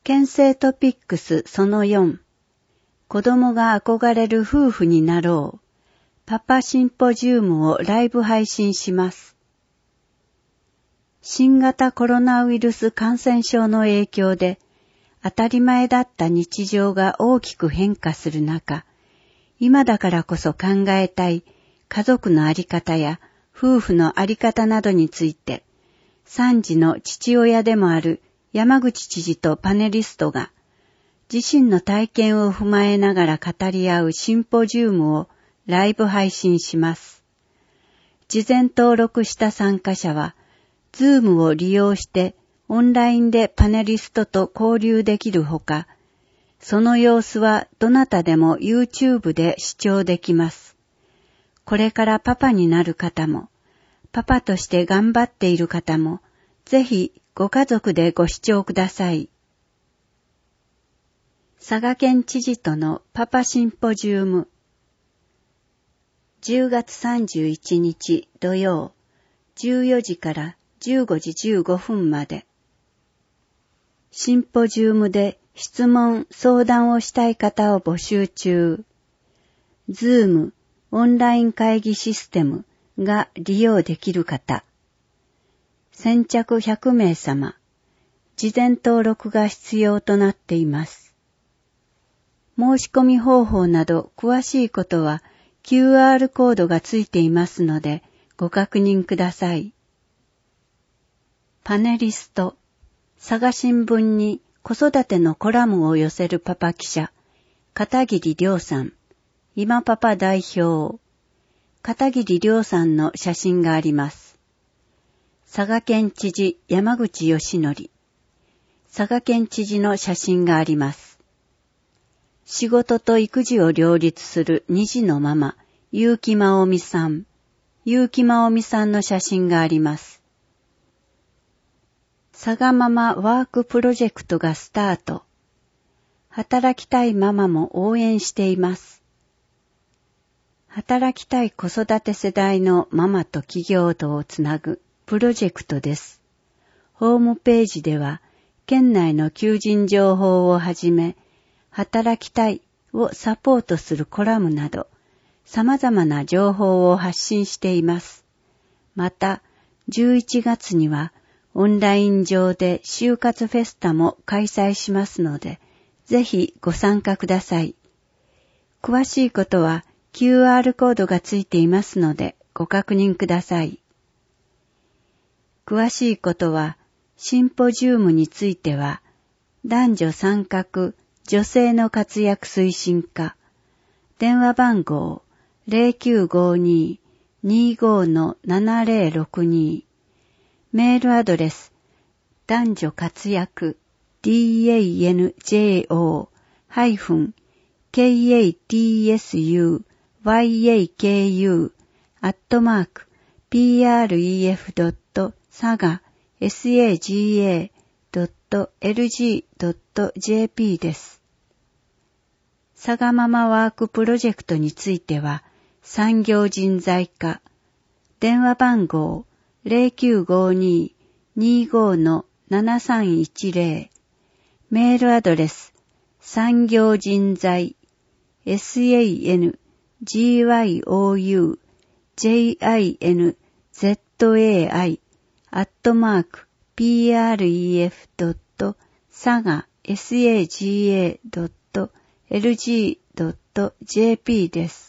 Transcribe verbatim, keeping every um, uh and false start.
県政トピックスそのよん。子供が憧れる夫婦になろう。パパシンポジウムをライブ配信します。新型コロナウイルス感染症の影響で当たり前だった日常が大きく変化する中、今だからこそ考えたい家族のあり方や夫婦のあり方などについて、三児の父親でもある山口知事とパネリストが自身の体験を踏まえながら語り合うシンポジウムをライブ配信します。事前登録した参加者は、ズームを利用してオンラインでパネリストと交流できるほか、その様子はどなたでも YouTube で視聴できます。これからパパになる方も、パパとして頑張っている方も、ぜひご家族でご視聴ください。佐賀県知事とのパパシンポジウム。じゅうがつさんじゅういちにち土曜、じゅうよじからじゅうごじじゅうごふんまで。シンポジウムで質問・相談をしたい方を募集中。ズーム、オンライン会議システムが利用できる方。先着ひゃくめいさま。事前登録が必要となっています。申し込み方法など詳しいことは キューアール コードがついていますのでご確認ください。パネリスト、佐賀新聞に子育てのコラムを寄せるパパ記者、片桐亮さん、今パパ代表、片桐亮さんの写真があります。佐賀県知事山口義則、佐賀県知事の写真があります。仕事と育児を両立する二児のママ、結城真央美さん、結城真央美さんの写真があります。佐賀ママワークプロジェクトがスタート。働きたいママも応援しています。働きたい子育て世代のママと企業とをつなぐプロジェクトです。ホームページでは、県内の求人情報をはじめ、働きたいをサポートするコラムなど、様々な情報を発信しています。また、じゅういちがつには、オンライン上で就活フェスタも開催しますので、ぜひご参加ください。詳しいことは キューアール コードがついていますのでご確認ください。詳しいことは、シンポジウムについては、男女参画女性の活躍推進課、電話番号 ゼロきゅうごに にーご のななゼロろくに、メールアドレス、男女活躍 ダンジョ ハイフン カツヤク アットマーク ピーアールイーエフ ドット サガ サガ ドット エルジー ドット ジェーピー です。佐賀ママワークプロジェクトについては、産業人材課、電話番号 ゼロきゅうごに にーご のななさんいちゼロ、メールアドレス、産業人材、サンゴヨウジャインザイ、アットマーク、ピーアールイーエフ ドット サガ サガ ドット エルジー ドット ジェーピー です。